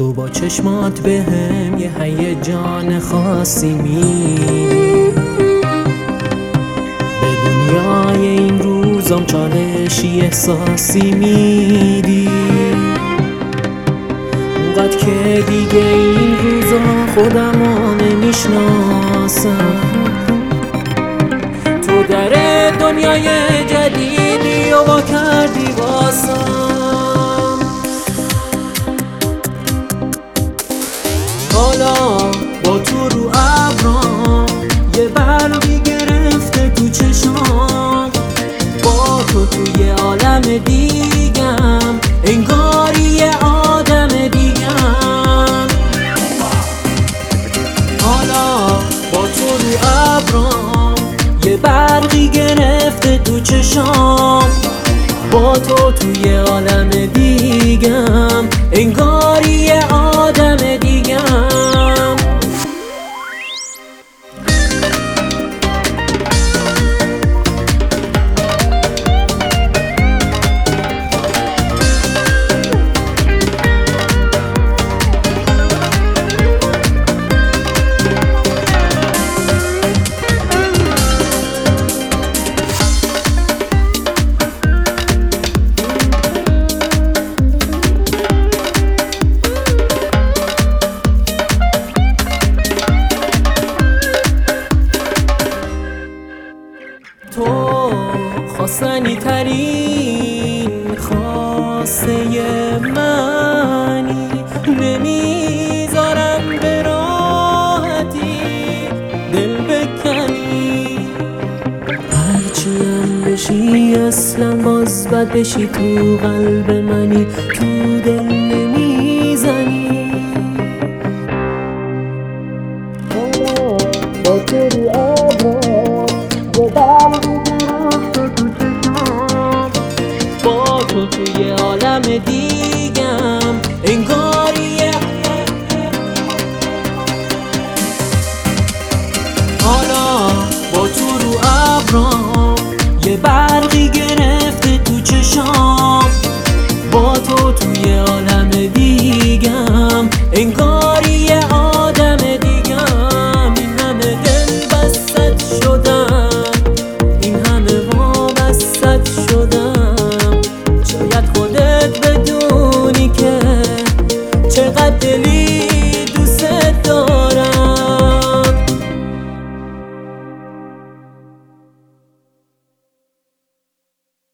تو با چشمات بهم یه هیجان خاصی میدی، به دنیای این روزم چالشی احساسی میدی، اونقدر که دیگه این روزا خودمو نمیشناسم. تو در دنیای جدیدی و وا کردی واسم، حالا با تو رو ابرام یه برقی گرفته تو چشام، با تو توی عالم دیگم، انگاری یه آدم دیگم. حالا با تو رو ابرام یه برقی گرفته تو چشام، با تو توی عالم دیگم، انگاری یه آدم دیگم. تو خواستنی ترین خواسته منی، نمیذارم به راحتی دل بکنی، هرچیم بشی اصلا باز بد بشی، تو قلب منی تو دل نمیزنی. با تو رو با تو توی عالم دیگم، انگاری حالا با تو رو ابرام یه برقی گرفته تو چشام، با تو توی عالم دیگم، انگاری یه آدم دیگم. این همه دل بست شدم، این همه وابست شدم، شاید خودت بدونی که چقدر